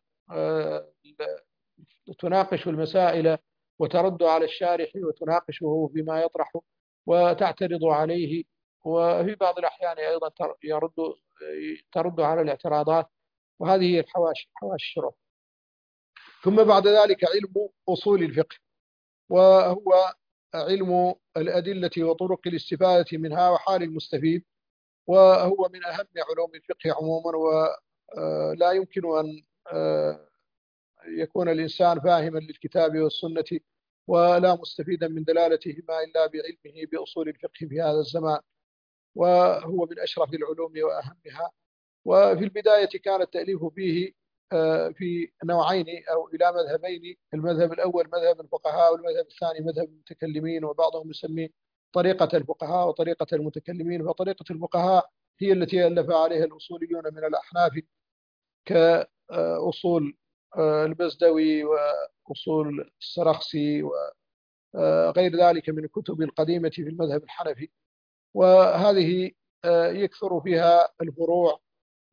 فتناقش المسائل وترد على الشارح وتناقشه فيما يطرح وتعترض عليه، وفي بعض الأحيان أيضا يرد ترد على الاعتراضات، وهذه هي الحواشي حواشي الشروح. ثم بعد ذلك علم أصول الفقه، وهو علم الأدلة وطرق الاستفادة منها وحال المستفيد، وهو من أهم علوم الفقه عموما، ولا يمكن أن يكون الإنسان فاهما للكتاب والسنة ولا مستفيدا من دلالتهما إلا بعلمه بأصول الفقه في هذا الزمان، وهو من أشرف العلوم وأهمها. وفي البداية كان التأليف فيه في نوعين أو إلى مذهبين: المذهب الأول مذهب الفقهاء، والمذهب الثاني مذهب المتكلمين، وبعضهم يسميه طريقة الفقهاء وطريقة المتكلمين. فطريقة الفقهاء هي التي ألف عليها الأصوليون من الأحناف كأصول البزدوي وأصول السرخسي وغير ذلك من الكتب القديمة في المذهب الحنفي، وهذه يكثر فيها الفروع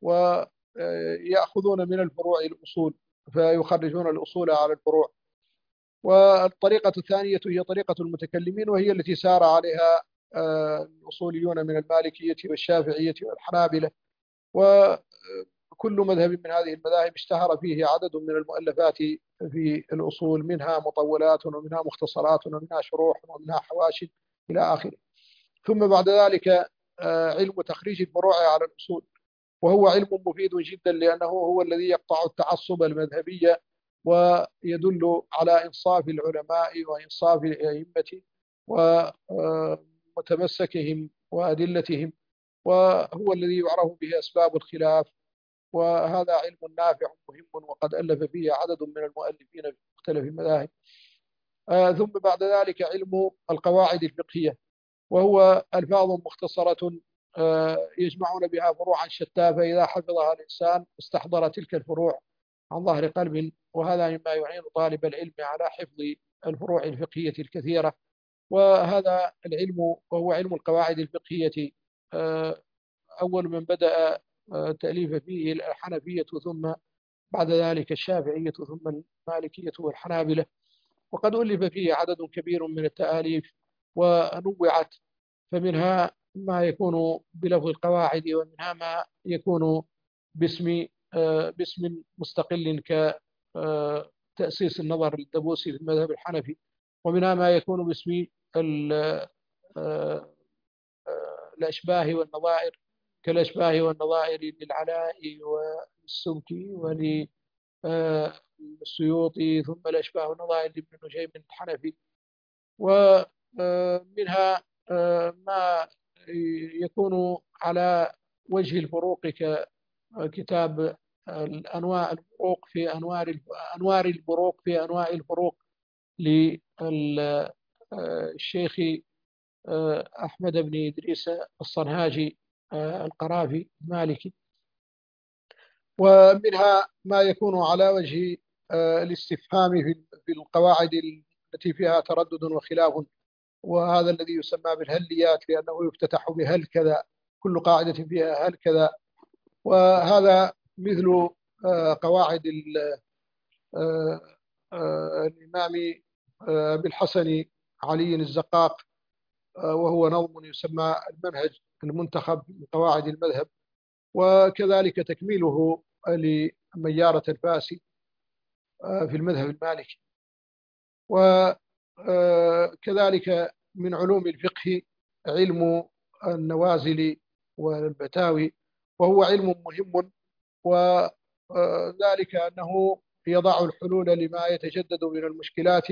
ويأخذون من الفروع الأصول فيخرجون الأصول على الفروع. والطريقة الثانية هي طريقة المتكلمين، وهي التي سار عليها الأصوليون من المالكية والشافعية والحنابلة، وكل مذهب من هذه المذاهب اشتهر فيه عدد من المؤلفات في الأصول، منها مطولات ومنها مختصرات ومنها شروح ومنها حواشي إلى آخره. ثم بعد ذلك علم تخريج الفروع على الأصول، وهو علم مفيد جدا لأنه هو الذي يقطع التعصب المذهبي ويدل على إنصاف العلماء وإنصاف الأئمة ومتمسكهم وأدلتهم، وهو الذي يعرف به أسباب الخلاف. وهذا علم نافع مهم، وقد ألف فيه عدد من المؤلفين في مختلف المذاهب. آه ثم بعد ذلك علم القواعد الفقهية، وهو ألفاظ مختصرة آه يجمعون بها فروعا شتى، فإذا حفظها الإنسان استحضر تلك الفروع عن ظهر قلب، وهذا مما يعين طالب العلم على حفظ الفروع الفقهية الكثيرة. وهذا العلم وهو علم القواعد الفقهية آه أول من بدأ تأليف فيه الحنفية، ثم بعد ذلك الشافعية، ثم المالكية والحنابلة. وقد ألف فيه عدد كبير من التآليف ونوعت، فمنها ما يكون بلفظ القواعد، ومنها ما يكون باسم باسم مستقل كتأسيس النظر للدبوسي في المذهب الحنفي، ومنها ما يكون باسم الأشباه والنظائر كالأشباه والنظائر للعلاء والسبكي وللسيوطي، ثم الأشباه والنظائر لابن نجيم الحنفي. ومنها ما يكون على وجه الفروق ككتاب الأنواع الفروق في أنوار أنوار الفروق في أنواع الفروق للشيخ أحمد بن إدريس الصنهاجي القرافي المالكي. ومنها ما يكون على وجه الاستفهام في القواعد التي فيها تردد وخلاف، وهذا الذي يسمى بالهليات، لأنه يفتتح بهل كذا، كل قاعدة فيها هل كذا. وهذا مثل قواعد الإمام أبي الحسن علي الزقاق، وهو نظم يسمى المنهج المنتخب من قواعد المذهب، وكذلك تكميله لميارة الفاسي في المذهب المالكي. وكذلك من علوم الفقه علم النوازل والفتاوي، وهو علم مهم، وذلك أنه يضع الحلول لما يتجدد من المشكلات،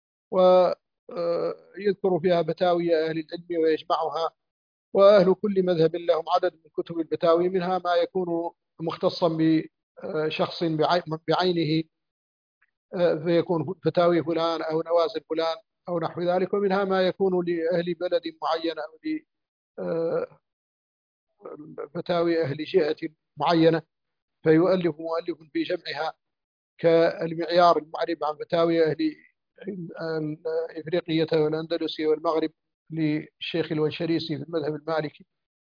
ويذكر فيها فتاوي أهل العلم ويجمعها. وأهل كل مذهب لهم عدد من كتب الفتاوي، منها ما يكون مختصا بشخص بعينه فيكون فتاوي فلان أو نوازل فلان أو نحو ذلك، ومنها ما يكون لأهل بلد معين أو لفتاوي أهل جهة معينة، فيؤلف مؤلف في جمعها، كالمعيار المعرب عن فتاوي أهل الإفريقية والأندلسي والمغرب للشيخ الونشريسي في المذهب المالكي،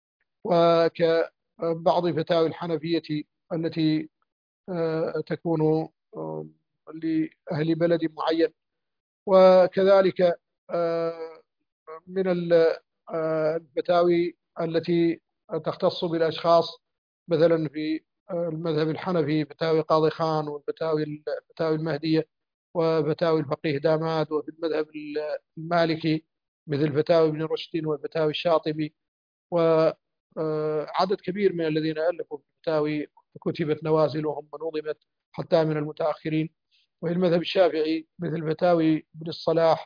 وكبعض فتاوي الحنفية التي تكون لأهل بلد معين. وكذلك من الفتاوي التي تختص بالأشخاص، مثلا في المذهب الحنفي فتاوي قاضي خان، والفتاوي الفتاوي المهدية، وفتاوي الفقيه داماد. وفي المذهب المالكي مثل فتاوي ابن رشد والفتاوي الشاطبي، وعدد كبير من الذين ألفوا في الفتاوي كتبت نوازلهم ونظمت حتى من المتأخرين. وفي المذهب الشافعي مثل فتاوي ابن الصلاح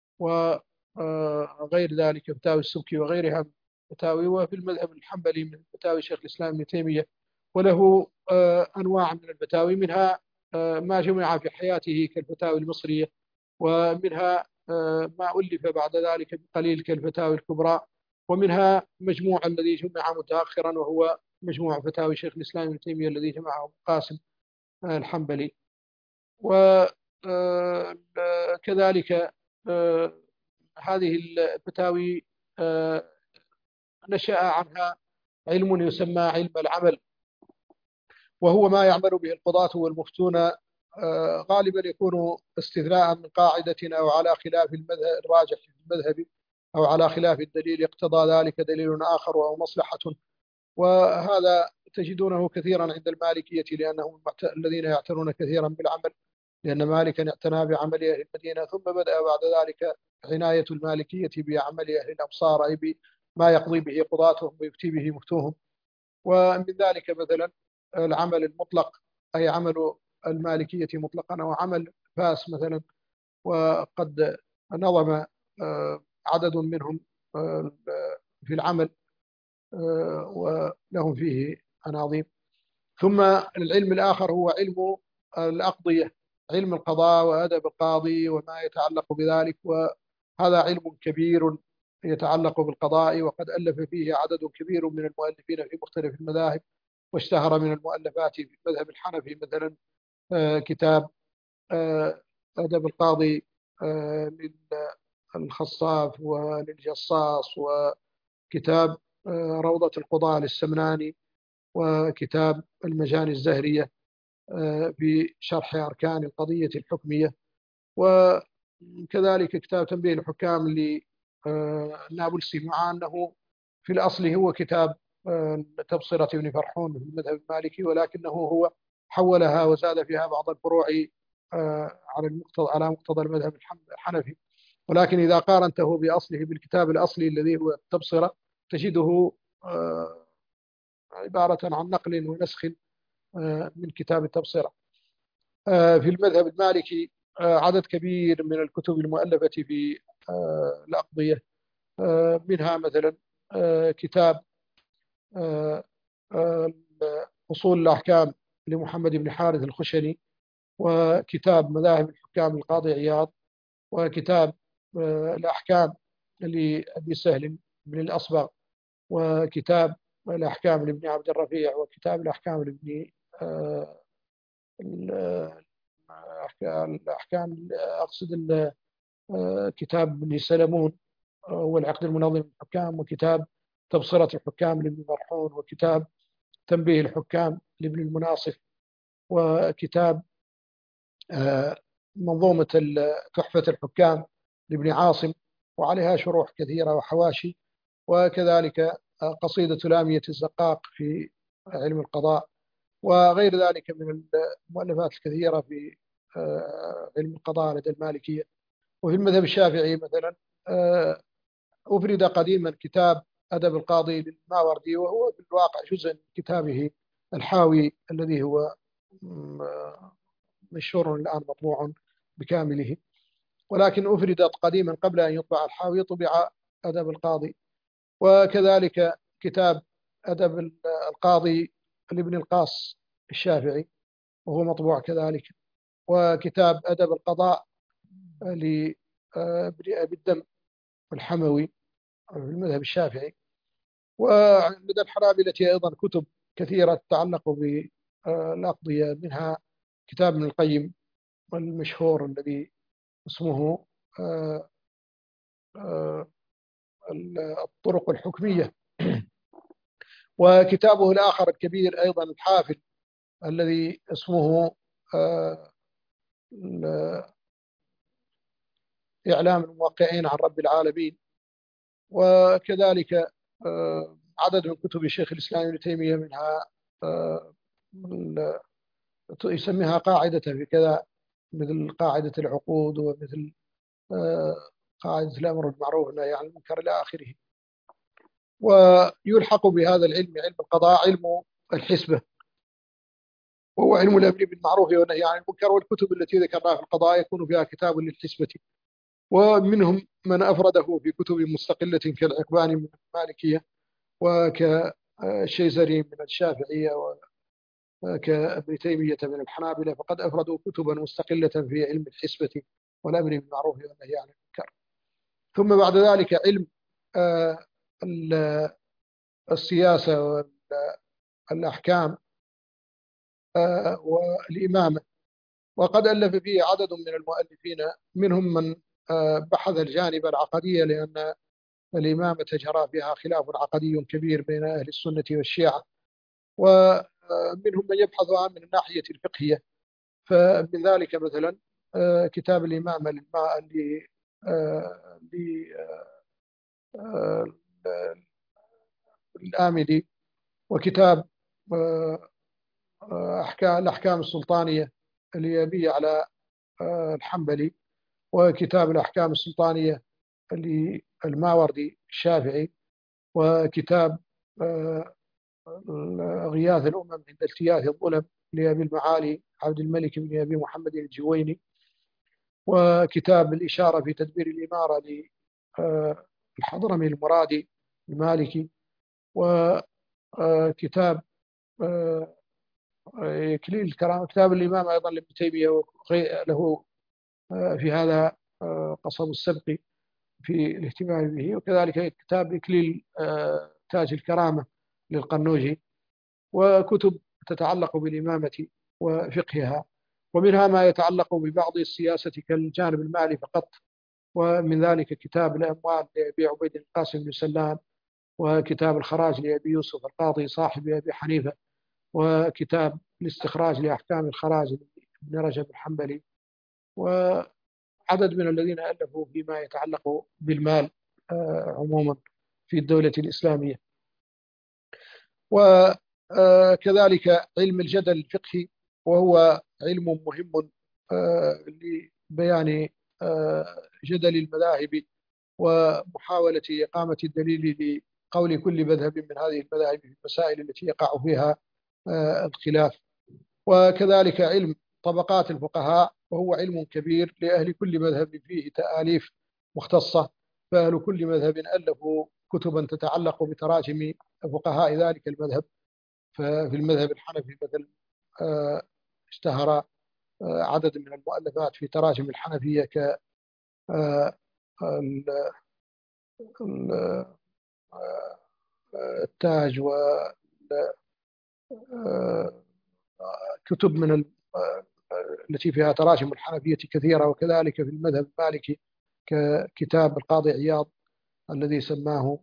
وغير ذلك فتاوي السبكي وغيرها من فتاوي. وفي المذهب الحنبلي من فتاوي شيخ الإسلام ابن تيمية، وله أنواع من الفتاوي، منها ما جمع في حياته كالفتاوي المصرية، ومنها ما ألف بعد ذلك بقليل كالفتاوي الكبرى، ومنها مجموع الذي جمع متأخرا وهو مجموع فتاوي شيخ الإسلام ابن تيمية الذي جمعه قاسم الحنبلي. وكذلك هذه الفتاوي نشأ عنها علم يسمى علم العمل، وهو ما يعمل به القضاة والمفتون، غالبا يكون استثناء من قاعدة أو على خلاف المذهب الراجح في المذهب، أو على خلاف الدليل اقتضى ذلك دليل آخر أو مصلحة. وهذا تجدونه كثيرا عند المالكية، لأنهم الذين يعتنون كثيرا بالعمل، لأن مالكا اعتنى بعمل أهل المدينة، ثم بدأ بعد ذلك عناية المالكية بعمل أهل الأمصار، أي بما يقضي به قضاتهم ويفتي به مفتوهم. ومن ذلك مثلا العمل المطلق، أي عمل المالكية مطلقا، أو عمل فاس مثلا، وقد نظم عدد منهم في العمل ولهم فيه أناظيم. ثم العلم الآخر هو علم الأقضية، علم القضاء وأدب القاضي وما يتعلق بذلك، وهذا علم كبير يتعلق بالقضاء، وقد ألف فيه عدد كبير من المؤلفين في مختلف المذاهب. واشتهر من المؤلفات في المذهب الحنفي مثلا كتاب أدب القاضي للخصاف وللجصاص، وكتاب روضة القضاء للسمناني، وكتاب المجاني الزهرية في شرح أركان القضية الحكمية، وكذلك كتاب تنبيه الحكام للنابلسي، مع أنه في الأصل هو كتاب تبصرة ابن فرحون في المذهب المالكي، ولكنه هو حولها وزاد فيها بعض الفروع على المقتضى على مقتضى المذهب الحنفي. ولكن إذا قارنته بأصله بالكتاب الأصلي الذي هو التبصرة تجده عبارة عن نقل ونسخ من كتاب التبصرة. في المذهب المالكي عدد كبير من الكتب المؤلفة في الأقضية، منها مثلا كتاب أصول الأحكام لمحمد بن حارث الخشني، وكتاب مذاهب الحكام القاضي عياض، وكتاب الأحكام لأبي سهل بن الأصبغ، وكتاب الأحكام لابن عبد الرفيع، وكتاب الأحكام لابن الأحكام أقصد كتاب ابن سلمون والعقد المنظم للحكام، وكتاب تبصرة الحكام لابن مرحون، وكتاب تنبيه الحكام لابن المناصف، وكتاب منظومة تحفة الحكام لابن عاصم وعليها شروح كثيرة وحواشي، وكذلك قصيدة لامية الزقاق في علم القضاء، وغير ذلك من المؤلفات الكثيرة في علم القضاء لدى المالكية. وفي المذهب الشافعي مثلا أفرد قديما كتاب أدب القاضي للماوردي، وهو في الواقع جزء من كتابه الحاوي الذي هو مشهور الآن مطبوع بكامله، ولكن أفردت قديما قبل أن يطبع الحاوي طبع أدب القاضي. وكذلك كتاب أدب القاضي لابن القاص الشافعي وهو مطبوع كذلك، وكتاب أدب القضاء لابن أبي الدم الحموي في المذهب الشافعي. ولدى الحنابلة أيضا كتب كثيرة تتعلق بالأقضية، منها كتاب ابن القيم المشهور الذي اسمه الطرق الحكمية، وكتابه الآخر الكبير أيضا الحافل الذي اسمه إعلام الموقعين عن رب العالمين. وكذلك عدد من كتب الشيخ الإسلام ابن تيمية، منها يسميها قاعدة في كذا، مثل قاعدة العقود، ومثل قاعدة الأمر بالمعروف والنهي عن المنكر إلى آخره. ويلحق بهذا العلم علم القضاء علم الحسبة، وهو علم الأمر بالمعروف والنهي عن المنكر، والكتب التي ذكرناها في القضاء يكون فيها كتاب للحسبة، ومنهم من أفرده في كتب مستقلة كالعقباني من المالكية، وكالشيزري من الشافعية، وكابن تيمية من الحنابلة، فقد أفردوا كتبا مستقلة في علم الحسبة والأمر بالمعروف والنهي عن المنكر. ثم بعد ذلك علم السياسة والأحكام والإمامة، وقد ألف فيه عدد من المؤلفين، منهم من بحث الجانب العقدي، لأن الإمامة جرى فيها خلاف عقدي كبير بين أهل السنة والشيعة، ومنهم من يبحث من الناحية الفقهية. فمن ذلك مثلا كتاب الإمامة للآمدي، وكتاب أحكام الأحكام السلطانية اليابية على الحنبلي، وكتاب الأحكام السلطانية للماوردي الشافعي، وكتاب غياث الأمم عند التياث الظلم لأبي المعالي عبد الملك بن أبي محمد الجويني، وكتاب الإشارة في تدبير الإمارة للحضرمي المرادي المالكي، وكتاب إكليل الكرامة، كتاب الإمام أيضا لابن تيمية له في هذا قصب السبقي في الاهتمام به، وكذلك كتاب إكليل تاج الكرامة للقنوجي، وكتب تتعلق بالإمامة وفقهها، ومنها ما يتعلق ببعض السياسة كالجانب المالي فقط، ومن ذلك كتاب الأموال لأبي عبيد القاسم بن سلام، وكتاب الخراج لأبي يوسف القاضي صاحب أبي حنيفة، وكتاب الاستخراج لأحكام الخراج لابن رجب الحنبلي، وعدد من الذين ألفوا فيما يتعلق بالمال عموما في الدولة الإسلامية. وكذلك علم الجدل الفقهي، وهو علم مهم لبيان جدل المذاهب ومحاولة إقامة الدليل لقول كل مذهب من هذه المذاهب في المسائل التي يقع فيها الخلاف. وكذلك علم طبقات الفقهاء، وهو علم كبير لأهل كل مذهب فيه تآليف مختصة، فأهل كل مذهب ألفوا كتبا تتعلق بتراجم فقهاء ذلك المذهب. ففي المذهب الحنفي مثلا اشتهر عدد من المؤلفات في تراجم الحنفية ك التاج، وكتب من التي فيها تراجم الحنفية كثيرة. وكذلك في المذهب المالكي ككتاب القاضي عياض الذي سماه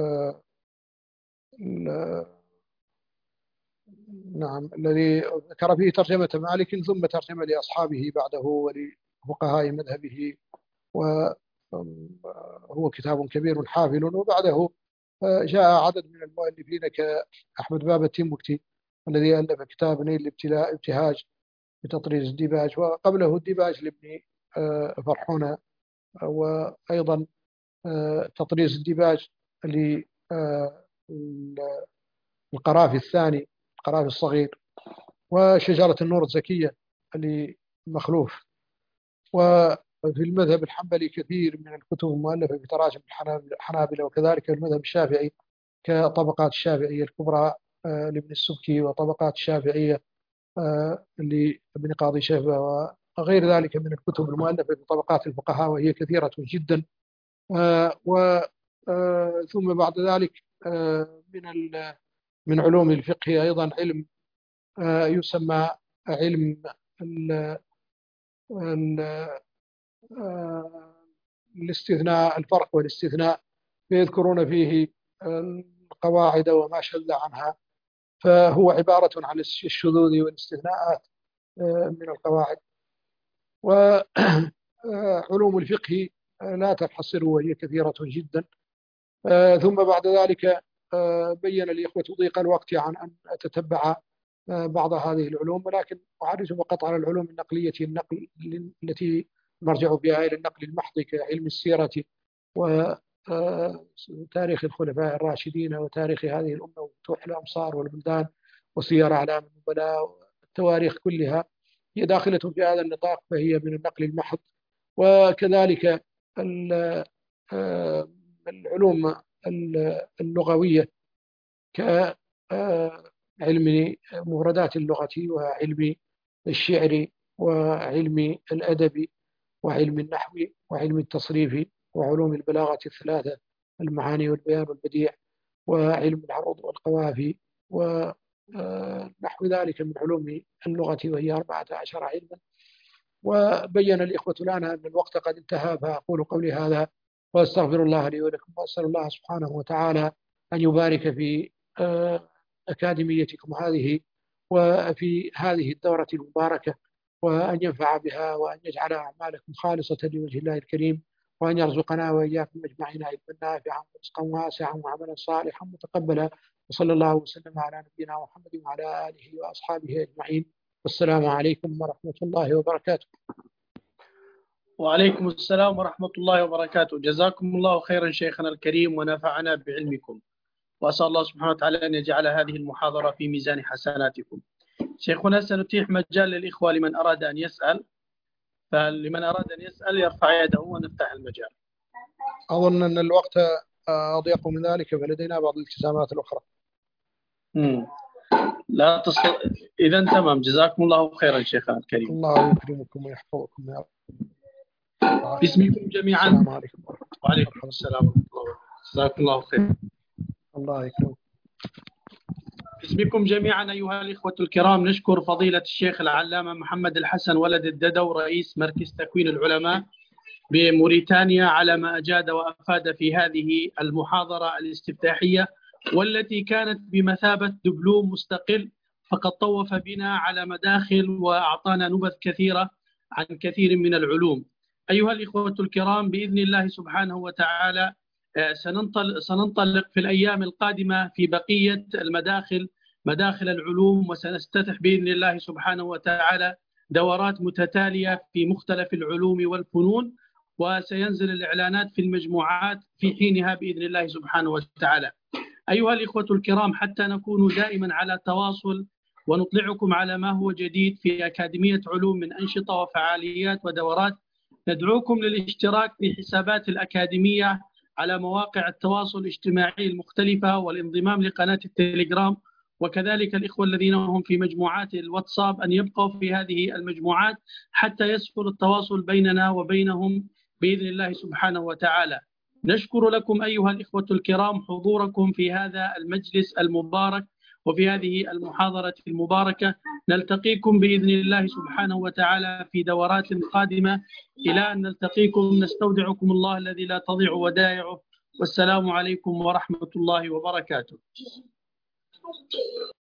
نعم الذي ذكر فيه ترجمة مالك ثم ترجمة لأصحابه بعده ولفقهاء مذهبه، وهو كتاب كبير حافل. وبعده جاء عدد من المؤلفين كأحمد باب التيمبكتي الذي ألف كتاب نيل الابتهاج بتطريز الديباج، وقبله الديباج لابن فرحون، وأيضا تطريز الديباج للقرافي الثاني القرافي الصغير، وشجرة النور الزكية لمخلوف. وفي المذهب الحنبلي كثير من الكتب المؤلفة في تراجم الحنابلة، وكذلك في المذهب الشافعي كطبقات الشافعية الكبرى لابن السبكي، وطبقات الشافعية لابن قاضي شهبة، وغير ذلك من الكتب المؤلفة في طبقات الفقهاء، وهي كثيرة جدا. ثم بعد ذلك من من علوم الفقه أيضا علم يسمى علم الاستثناء، الفرق والاستثناء، فيذكرون فيه القواعد وما شذ عنها، فهو عبارة عن الشذوذ والاستثناءات من القواعد. وعلوم الفقه لا تنحصر وهي كثيرة جدا. ثم بعد ذلك بين الإخوة ضيق الوقت عن أن أتتبع بعض هذه العلوم، ولكن أعرج فقط على العلوم النقلية النقل التي نرجع بها إلى النقل المحض كعلم السيرة وتاريخ الخلفاء الراشدين وتاريخ هذه الأمة وفتوح الأمصار والبلدان وسير أعلام النبلاء والتواريخ كلها هي داخلة في هذا النطاق، فهي من النقل المحض. وكذلك العلوم اللغوية كعلم مفردات اللغة وعلم الشعر وعلم الأدب وعلم النحو وعلم التصريف وعلوم البلاغة الثلاثة المعاني والبيان والبديع وعلم العروض والقوافي ونحو ذلك من علوم اللغة، وهي أربعة عشر علما. وبين الإخوة لنا أن الوقت قد انتهى، فأقول قولي هذا وأستغفر الله لي ولكم، وأسأل الله سبحانه وتعالى أن يبارك في أكاديميتكم هذه وفي هذه الدورة المباركة، وأن ينفع بها، وأن يجعل أعمالكم خالصة لوجه الله الكريم، وأن يرزقنا وإياكم أجمعين علما نافعا ورزقا واسعا وعملا صالحا متقبلا. وصلى الله وسلم على نبينا محمد وعلى آله وأصحابه أجمعين، والسلام عليكم ورحمة الله وبركاته. وعليكم السلام ورحمة الله وبركاته. جزاكم الله خيرا شيخنا الكريم ونفعنا بعلمكم. وأسأل الله سبحانه وتعالى أن يجعل هذه المحاضرة في ميزان حسناتكم. شيخنا سنتيح مجال للإخوة لمن أراد أن يسأل، فلمن أراد أن يسأل يرفع يده ونفتح المجال. أظن أن الوقت أضيق من ذلك، فلدينا بعض الالتزامات الأخرى. مم. لا تص... إذا تمام، جزاكم الله خيرا شيخنا الكريم. الله يكرمكم ويحفظكم يا رب. باسمكم جميعا. السلام عليكم. وعليكم السلام ورحمة الله وبركاته. جزاكم الله خيرا. الله يكرمكم. باسمكم جميعا أيها الإخوة الكرام، نشكر فضيلة الشيخ العلامة محمد الحسن ولد الددو رئيس مركز تكوين العلماء بموريتانيا على ما أجاد وأفاد في هذه المحاضرة الاستفتاحية، والتي كانت بمثابة دبلوم مستقل، فقد طوف بنا على مداخل وأعطانا نبذ كثيرة عن كثير من العلوم. أيها الإخوة الكرام، بإذن الله سبحانه وتعالى سننطلق, سننطلق في الأيام القادمة في بقية المداخل مداخل العلوم، وسنستفتح بإذن الله سبحانه وتعالى دورات متتالية في مختلف العلوم والفنون، وسينزل الإعلانات في المجموعات في حينها بإذن الله سبحانه وتعالى. أيها الإخوة الكرام، حتى نكون دائما على تواصل ونطلعكم على ما هو جديد في أكاديمية علوم من أنشطة وفعاليات ودورات، ندعوكم للاشتراك في حسابات الأكاديمية على مواقع التواصل الاجتماعي المختلفة، والانضمام لقناة التليجرام، وكذلك الإخوة الذين هم في مجموعات الواتساب أن يبقوا في هذه المجموعات حتى يسهل التواصل بيننا وبينهم بإذن الله سبحانه وتعالى. نشكر لكم أيها الإخوة الكرام حضوركم في هذا المجلس المبارك وفي هذه المحاضرة المباركة. نلتقيكم بإذن الله سبحانه وتعالى في دورات قادمة. إلى أن نلتقيكم نستودعكم الله الذي لا تضيع ودائعه، والسلام عليكم ورحمة الله وبركاته.